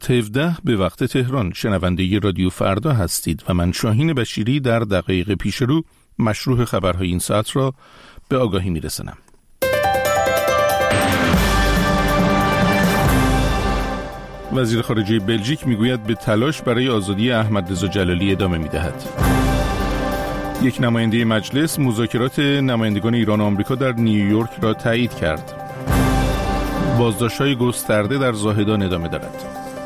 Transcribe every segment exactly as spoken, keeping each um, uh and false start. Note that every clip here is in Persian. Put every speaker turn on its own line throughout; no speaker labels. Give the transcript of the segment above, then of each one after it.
هفده به وقت تهران. شنونده رادیو فردا هستید و من شاهین بشیری در دقایق پیش رو مشروع خبرهای این ساعت را به آگاهی میرسانم. وزیر خارجه بلژیک میگوید به تلاش برای آزادی احمد رضا جلالی ادامه میدهد. یک نماینده مجلس مذاکرات نمایندگان ایران و آمریکا در نیویورک را تایید کرد. بازداشت‌های گسترده در زاهدان ادامه دارد.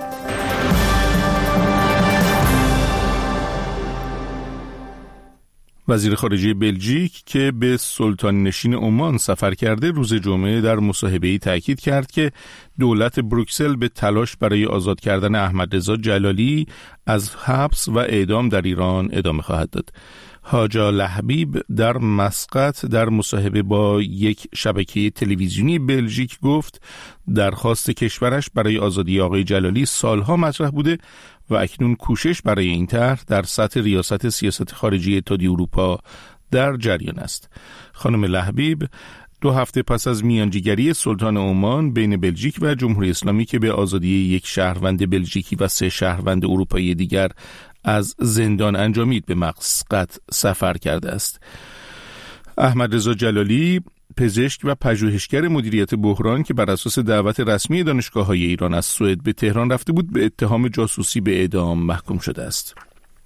وزیر خارجه بلژیک که به سلطان نشین عمان سفر کرده روز جمعه در مصاحبه‌ای تاکید کرد که دولت بروکسل به تلاش برای آزاد کردن احمد رضا جلالی از حبس و اعدام در ایران ادامه خواهد داد. حاجا لحبیب در مسقط در مصاحبه با یک شبکه تلویزیونی بلژیک گفت درخواست کشورش برای آزادی آقای جلالی سالها مطرح بوده و اکنون کوشش برای این طرح در سطح ریاست سیاست خارجی اتحادیه اروپا در جریان است. خانم لحبیب دو هفته پس از میانجیگری سلطان عمان بین بلژیک و جمهوری اسلامی که به آزادی یک شهروند بلژیکی و سه شهروند اروپایی دیگر از زندان انجامید به مسقط سفر کرده است. احمد رضا جلالی پزشک و پژوهشگر مدیریت بحران که بر اساس دعوت رسمی دانشگاه‌های ایران از سوئد به تهران رفته بود به اتهام جاسوسی به اعدام محکوم شده است.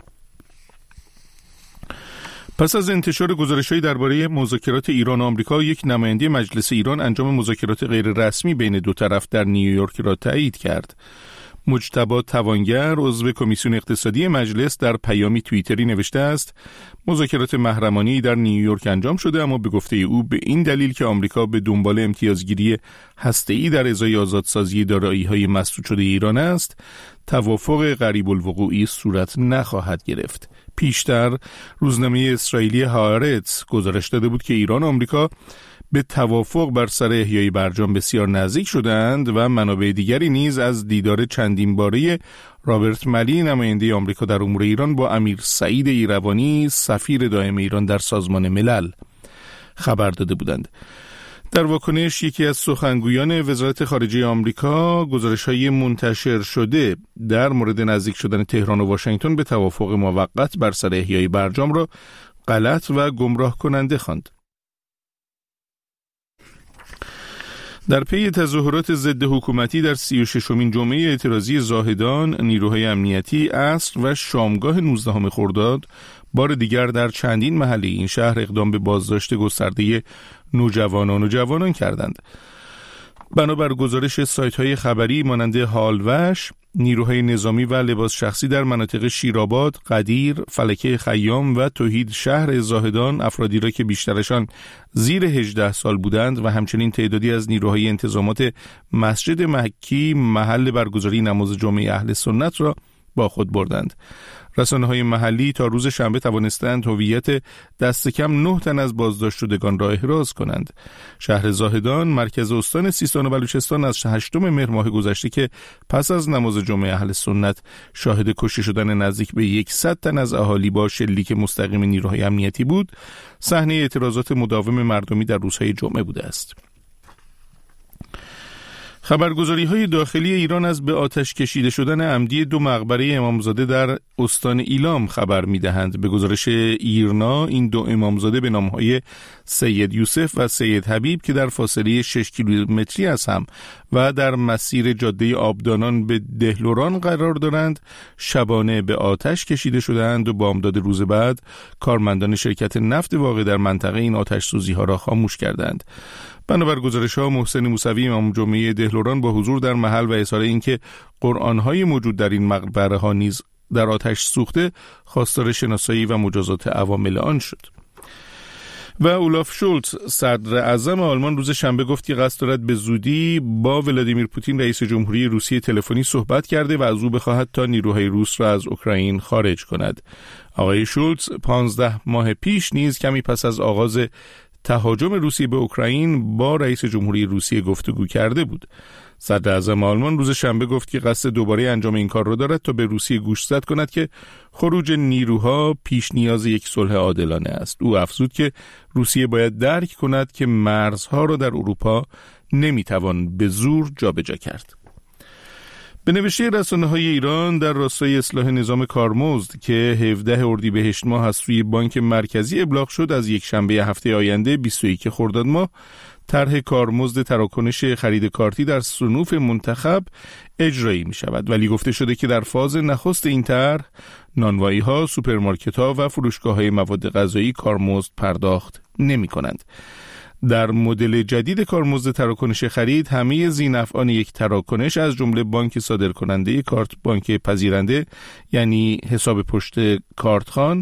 پس از انتشار گزارش‌های درباره مذاکرات ایران و آمریکا، یک نماینده مجلس ایران انجام مذاکرات غیر رسمی بین دو طرف در نیویورک را تایید کرد. مجتبی توانگر عضو کمیسیون اقتصادی مجلس در پیامی توییتری نوشته است مذاکرات محرمانه‌ای در نیویورک انجام شده، اما به گفته او به این دلیل که آمریکا به دنبال امتیازگیری هسته‌ای در ازای آزادسازی دارایی‌های مسدود شده ایران است، توافق قریب الوقوعی صورت نخواهد گرفت. پیشتر روزنامه اسرائیلی هآرتز گزارش داده بود که ایران و آمریکا به توافق بر سر احیای برجام بسیار نزدیک شدند و منابع دیگری نیز از دیدار چندین باره رابرت ملی نماینده آمریکا در امور ایران با امیر سعید ایروانی سفیر دائم ایران در سازمان ملل خبر داده بودند. در واکنش یکی از سخنگویان وزارت خارجه آمریکا گزارش‌های منتشر شده در مورد نزدیک شدن تهران و واشنگتن به توافق موقت بر سر احیای برجام را غلط و گمراه کننده خواند. در پی تظاهرات ضد حکومتی در سی و ششمین جمعه اعتراضی زاهدان، نیروهای امنیتی عصر و شامگاه نوزدهم خرداد بار دیگر در چندین محله این شهر اقدام به بازداشت گسترده نوجوانان و جوانان کردند. بنابر گزارش سایت‌های خبری مانند حالوش، نیروهای نظامی و لباس شخصی در مناطق شیرآباد، قدیر، فلکه خیام و توحید شهر زاهدان افرادی را که بیشترشان زیر هجده سال بودند و همچنین تعدادی از نیروهای انتظامات مسجد مکی محل برگزاری نماز جمعه اهل سنت را با خود بردند. رسانه‌های محلی تا روز شنبه توانستند هویت دست کم نه تن از بازداشت شدگان را احراز کنند. شهر زاهدان مرکز استان سیستان و بلوچستان از هشتم مهر ماه گذشته که پس از نماز جمعه اهل سنت شاهد کشته شدن نزدیک به صد تن از اهالی با شلیک مستقیم نیروهای امنیتی بود، صحنه اعتراضات مداوم مردمی در روزهای جمعه بوده است. خبرگزاری‌های داخلی ایران از به آتش کشیده شدن عمدی دو مقبره امامزاده در استان ایلام خبر می‌دهند. به گزارش ایرنا این دو امامزاده به نام‌های سید یوسف و سید حبیب که در فاصله شش کیلومتری از هم و در مسیر جاده آبدانان به دهلوران قرار دارند، شبانه به آتش کشیده شدند و بامداد روز بعد کارمندان شرکت نفت واقع در منطقه این آتش سوزی‌ها را خاموش کردند. بنابر گزارش‌ها محسن موسوی امام جمعه دهلوران با حضور در محل و اظهار اینکه قرآن‌های موجود در این مقبره‌ها نیز در آتش سوخته، خواستار شناسایی و مجازات عوامل آن شد. و اولاف شولتز صدر اعظم آلمان روز شنبه گفت که قصد دارد به زودی با ولادیمیر پوتین رئیس جمهوری روسیه تلفنی صحبت کرده و از او بخواهد تا نیروهای روس را از اوکراین خارج کند. آقای شولتز پانزده ماه پیش نیز کمی پس از آغاز تهاجم روسیه به اوکراین با رئیس جمهوری روسیه گفتگو کرده بود. صدر اعظم آلمان روز شنبه گفت که قصد دوباره انجام این کار را دارد تا به روسیه گوشزد کند که خروج نیروها پیش نیاز یک صلح عادلانه است. او افزود که روسیه باید درک کند که مرزها را در اروپا نمیتوان به زور جابجا کرد. به نوشته رسانه‌های ایران در راستای اصلاح نظام کارمزد که هفدهم اردیبهشت ماه از سوی بانک مرکزی ابلاغ شد، از یک شنبه هفته آینده بیست و یک خرداد ماه طرح کارمزد تراکنش خرید کارتی در صنوف منتخب اجرایی می شود، ولی گفته شده که در فاز نخست این طرح نانوایی ها، سوپرمارکت ها و فروشگاه های مواد غذایی کارمزد پرداخت نمی کنند. در مدل جدید کارمزد تراکنش خرید همه ذی‌نفعان یک تراکنش از جمله بانک صادرکننده کارت، بانک پذیرنده یعنی حساب پشت کارتخوان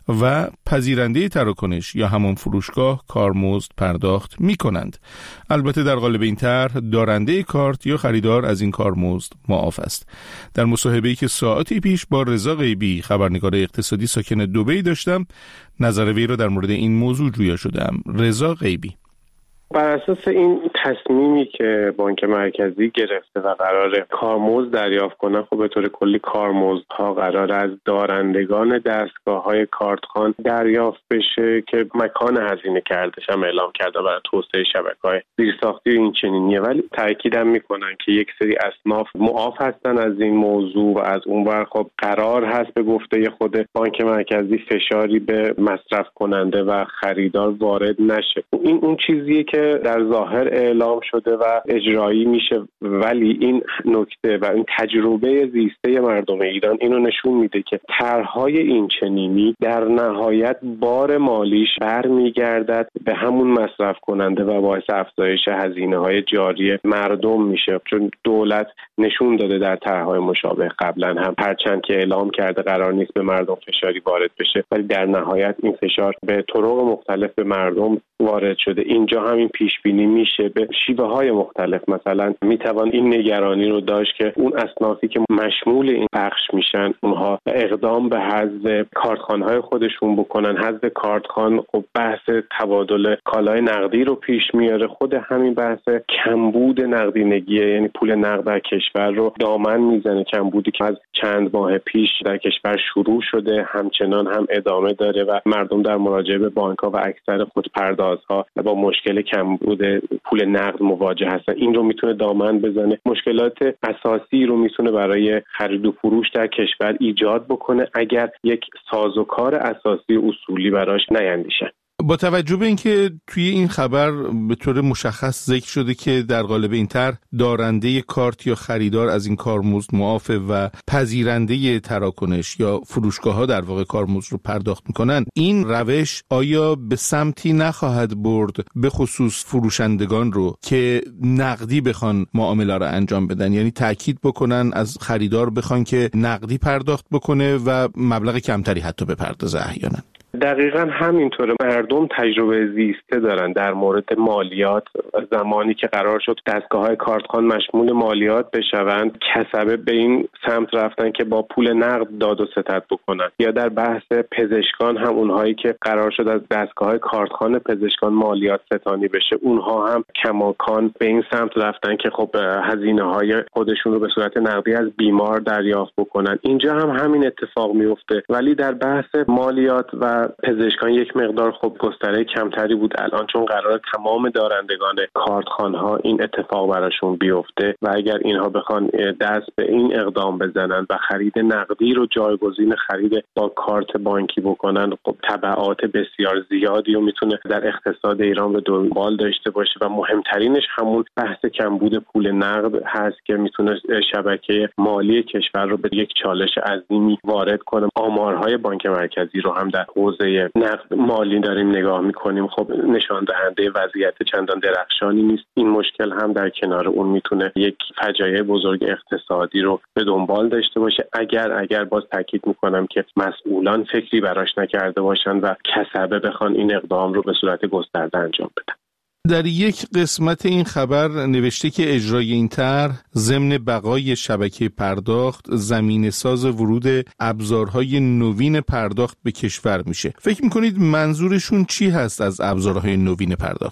و پذیرنده تراکنش یا همان فروشگاه کارمزد پرداخت می کنند. البته در قالب این طرح دارنده کارت یا خریدار از این کارمزد معاف است. در مصاحبه‌ای که ساعتی پیش با رضا غیبی خبرنگار اقتصادی ساکن دبی داشتم، نظر وی را در مورد این موضوع جویا شدم. رضا غیبی:
بر اساس این تصمیمی که بانک مرکزی گرفته و قراره کارمزد دریافت کنه، خب به طور کلی کارمزدها قراره از دارندگان دستگاه‌های کارتخوان دریافت بشه که مکان هزینه کردش هم اعلام کرده برای توسعه شبکه‌های زیرساختی این چنینیه، ولی تاکیدم میکنن که یک سری اصناف معاف هستن از این موضوع و از اون ور خب قرار هست به گفته خود بانک مرکزی فشاری به مصرف کننده و خریدار وارد نشه. این اون چیزیه که در ظاهر اعلام شده و اجرایی میشه، ولی این نکته و این تجربه زیسته مردم ایران اینو نشون میده که طرح‌های این چنینی در نهایت بار مالیش برمیگردد به همون مصرف کننده و باعث افزایش هزینه‌های جاری مردم میشه، چون دولت نشون داده در طرح‌های مشابه قبلا هم هرچند که اعلام کرده قرار نیست به مردم فشاری وارد بشه، ولی در نهایت این فشار به طرق مختلف به مردم وارد شده. اینجا همین پیش بینی میشه به شیوه های مختلف. مثلا میتوان این نگرانی رو داشت که اون اصنافی که مشمول این بخش میشن اونها اقدام به حذف کارتخوان‌های خودشون بکنن. حذف کارتخوان خب بحث تبادل کالای نقدی رو پیش میاره، خود همین بحث کمبود نقدینگی یعنی پول نقد در کشور رو دامن میزنه، کمبودی که از چند ماه پیش در کشور شروع شده همچنان هم ادامه داره و مردم در مراجعه به بانک‌ها و اکثر خودپردازها با مشکل کمبود پول نقد مواجه هستن. این رو میتونه دامن بزنه، مشکلات اساسی رو میتونه برای خرید و فروش در کشور ایجاد بکنه اگر یک سازوکار اساسی اصولی براش نیندیشن.
با توجه به اینکه توی این خبر به طور مشخص ذکر شده که در قالب این طرح دارنده کارت یا خریدار از این کارمزد معافه و پذیرنده تراکنش یا فروشگاه‌ها در واقع کارمزد رو پرداخت میکنن، این روش آیا به سمتی نخواهد برد به خصوص فروشندگان رو که نقدی بخوان معامله رو انجام بدن، یعنی تاکید بکنن از خریدار بخوان که نقدی پرداخت بکنه و مبلغ کمتری حتی بپردازه احیانا؟
دقیقاً همینطوره. مردم تجربه زیسته دارن در مورد مالیات. زمانی که قرار شد دستگاه‌های کارتخوان مشمول مالیات بشوند، کسبه به این سمت رفتن که با پول نقد داد و ستد بکنن. یا در بحث پزشکان هم اونهایی که قرار شد از دستگاه‌های کارتخوان پزشکان مالیات ستانی بشه، اونها هم کماکان به این سمت رفتن که خب هزینه‌های خودشون رو به صورت نقدی از بیمار دریافت بکنن. اینجا هم همین اتفاق میفته، ولی در بحث مالیات و پزشکان یک مقدار خب گستره کمتری بود الان، چون قرار تمام دارندگان کارتخوان‌ها این اتفاق براشون بیفته و اگر اینها بخوان دست به این اقدام بزنن و خرید نقدی رو جایگزین خرید با کارت بانکی بکنن، خب تبعات بسیار زیادی رو میتونه در اقتصاد ایران به دنبال داشته باشه و مهمترینش همون بحث کمبود پول نقد هست که میتونه شبکه مالی کشور رو به یک چالش عظیمی وارد کنه. آمارهای بانک مرکزی رو هم در حوزه نقد مالی داریم نگاه میکنیم، خب نشان دهنده وضعیت چندان درخشانی نیست. این مشکل هم در کنار اون میتونه یک فجایع بزرگ اقتصادی رو به دنبال داشته باشه اگر اگر باز تاکید میکنم که مسئولان فکری براش نکرده باشن و کسبه بخوان این اقدام رو به صورت گسترده انجام بدن.
در یک قسمت این خبر نوشته که اجرای این طرح ضمن بقای شبکه پرداخت زمینه ساز ورود ابزارهای نوین پرداخت به کشور میشه. فکر میکنید منظورشون چی هست از ابزارهای نوین پرداخت؟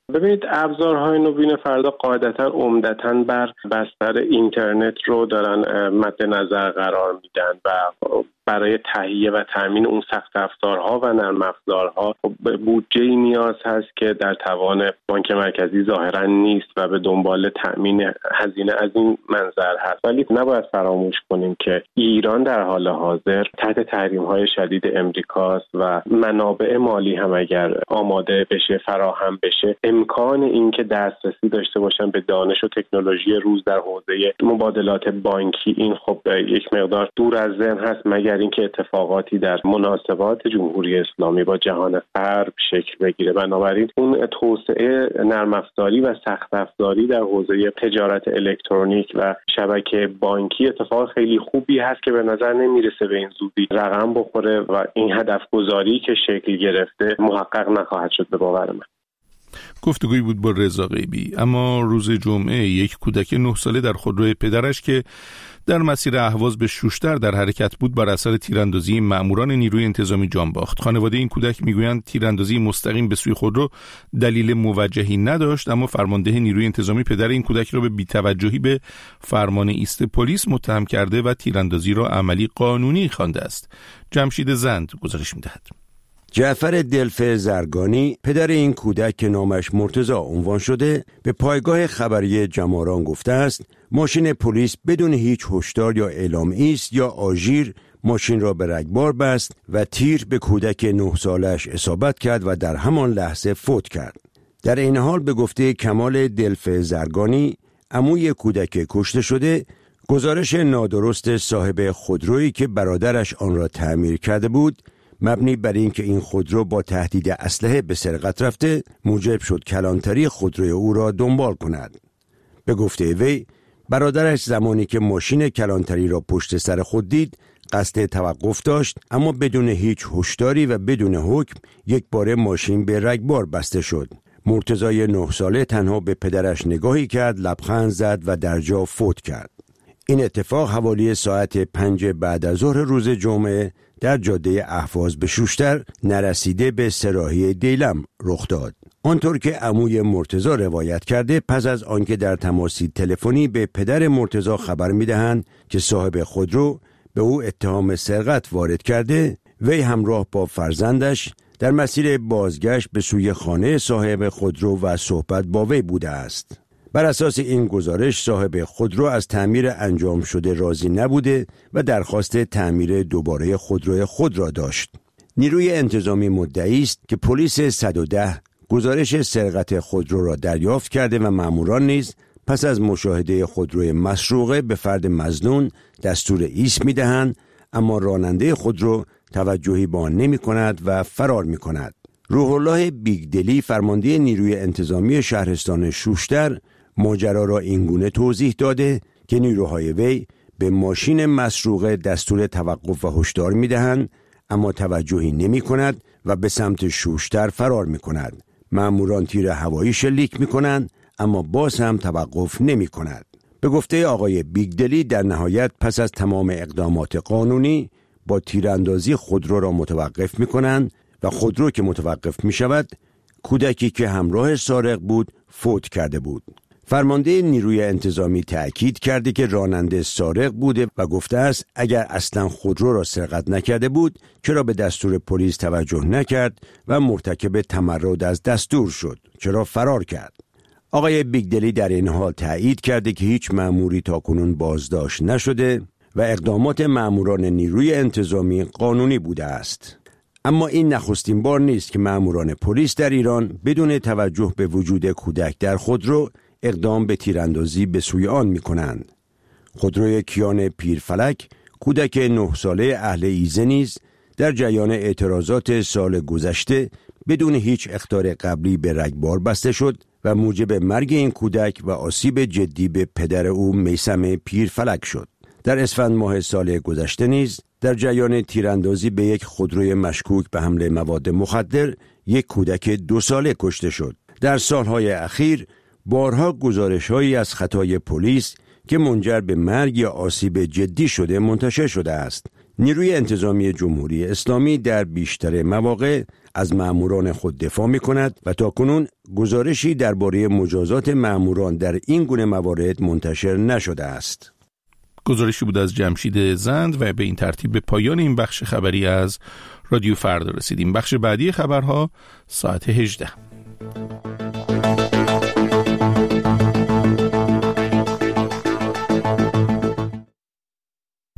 ببینید ابزارهای نوین فردا قاعدتا عمدتاً بر بستر اینترنت رو دارن مد نظر قرار میدن و برای تهیه و تامین اون سخت افزارها و نرم افزارها بودجه‌ای نیاز هست که در توان بانک مرکزی ظاهرا نیست و به دنبال تامین هزینه از این منظر هست. ولی نباید فراموش کنیم که ایران در حال حاضر تحت تحریم‌های شدید امریکاست و منابع مالی هم اگر آماده بشه، فراهم بشه، امکان این که دسترسی داشته باشن به دانش و تکنولوژی روز در حوزه مبادلات بانکی این خب یک مقدار دور از ذهن هست، مگر اینکه اتفاقاتی در مناسبات جمهوری اسلامی با جهان غرب شکل بگیره. بنابراین اون توسعه نرم افزاری و سخت افزاری در حوزه تجارت الکترونیک و شبکه بانکی اتفاق خیلی خوبی هست که به نظر نمیرسه به این زودی رقم بخوره و این هدف گذاری که شکل گرفته محقق نخواهد شد به باور من.
گفتگویی بود با رضا غیبی. اما روز جمعه یک کودک نه ساله در خودروی پدرش که در مسیر اهواز به شوشتر در حرکت بود بر اثر تیراندازی ماموران نیروی انتظامی جان باخت. خانواده این کودک میگویند تیراندازی مستقیم به سوی خودرو دلیل موجهی نداشت، اما فرمانده نیروی انتظامی پدر این کودک را به بی‌توجهی به فرمان ایست پلیس متهم کرده و تیراندازی را عملی قانونی خوانده است. جمشید زند گزارش می‌دهد.
جعفر دلف زرگانی پدر این کودک که نامش مرتضی عنوان شده به پایگاه خبری جماران گفته است ماشین پلیس بدون هیچ هشدار یا اعلام ایست یا آژیر ماشین را به رگبار بست و تیر به کودک نه سالش اصابت کرد و در همان لحظه فوت کرد. در این حال به گفته کمال دلف زرگانی عموی کودک کشته شده گزارش نادرست صاحب خودرویی که برادرش آن را تعمیر کرده بود مبنی بر این که این خودرو با تهدید اسلحه به سرقت رفته موجب شد کلانتری خودروی او را دنبال کند. به گفته وی برادرش زمانی که ماشین کلانتری را پشت سر خود دید قصد توقف داشت، اما بدون هیچ هشداری و بدون حکم یک بار ماشین به رگبار بسته شد. مرتضی نه ساله تنها به پدرش نگاهی کرد، لبخند زد و در جا فوت کرد. این اتفاق حوالی ساعت پنج بعد از ظهر روز جمعه در جاده اهواز به شوشتر نرسیده به سراحی دیلم رخ داد. آنطور که عموی مرتضی روایت کرده پس از آنکه در تماسی تلفنی به پدر مرتضی خبر می‌دهند که صاحب خودرو به او اتهام سرقت وارد کرده، وی همراه با فرزندش در مسیر بازگشت به سوی خانه صاحب خودرو و صحبت با وی بوده است. بر اساس این گزارش صاحب خودرو از تعمیر انجام شده راضی نبوده و درخواست تعمیر دوباره خودروی خود را داشت. نیروی انتظامی مدعی است که پلیس صد و ده گزارش سرقت خودرو را دریافت کرده و ماموران نیز پس از مشاهده خودروی مسروقه به فرد مظنون دستور ایست می‌دهند، اما راننده خودرو توجهی به آن نمی‌کند و فرار می‌کند. روح الله بیگدلی فرمانده نیروی انتظامی شهرستان شوشتر ماجرا را اینگونه توضیح داده که نیروهای وی به ماشین مسروقه دستور توقف و هشدار می‌دهند، اما توجهی نمی‌کند و به سمت شوشتر فرار می‌کند. ماموران تیر هوایی شلیک می‌کنند، اما باز هم توقف نمی‌کند. به گفته آقای بیگدلی در نهایت پس از تمام اقدامات قانونی با تیراندازی خودرو را متوقف می‌کنند و خودرو که متوقف می‌شود کودکی که همراه سارق بود فوت کرده بود. فرمانده نیروی انتظامی تأکید کرده که راننده سارق بوده و گفته است اگر اصلا خودرو را سرقت نکرده بود چرا به دستور پلیس توجه نکرد و مرتکب تمرد از دستور شد، چرا فرار کرد. آقای بیگدلی در این حال تأیید کرده که هیچ مأموری تاکنون بازداشت نشده و اقدامات مأموران نیروی انتظامی قانونی بوده است. اما این نخستین بار نیست که مأموران پلیس در ایران بدون توجه به وجود کودک در خودرو اقدام به تیراندازی به سوی آن می کنند. خودروی کیان پیرفلک کودک نه ساله اهل ایزه نیز در جریان اعتراضات سال گذشته بدون هیچ اخطار قبلی به رگبار بسته شد و موجب مرگ این کودک و آسیب جدی به پدر او میثم پیرفلک شد. در اسفند ماه سال گذشته نیز در جریان تیراندازی به یک خودروی مشکوک به حمل مواد مخدر یک کودک دو ساله کشته شد. در سالهای اخیر بارها گزارش‌هایی از خطای پلیس که منجر به مرگ یا آسیب جدی شده منتشر شده است. نیروی انتظامی جمهوری اسلامی در بیشتر مواقع از مأموران خود دفاع می کند و تاکنون گزارشی درباره مجازات مأموران در این گونه موارد منتشر نشده است.
گزارشی بود از جمشید زند و به این ترتیب به پایان این بخش خبری از رادیو فردا رسیدیم. بخش بعدی خبرها ساعت هجده.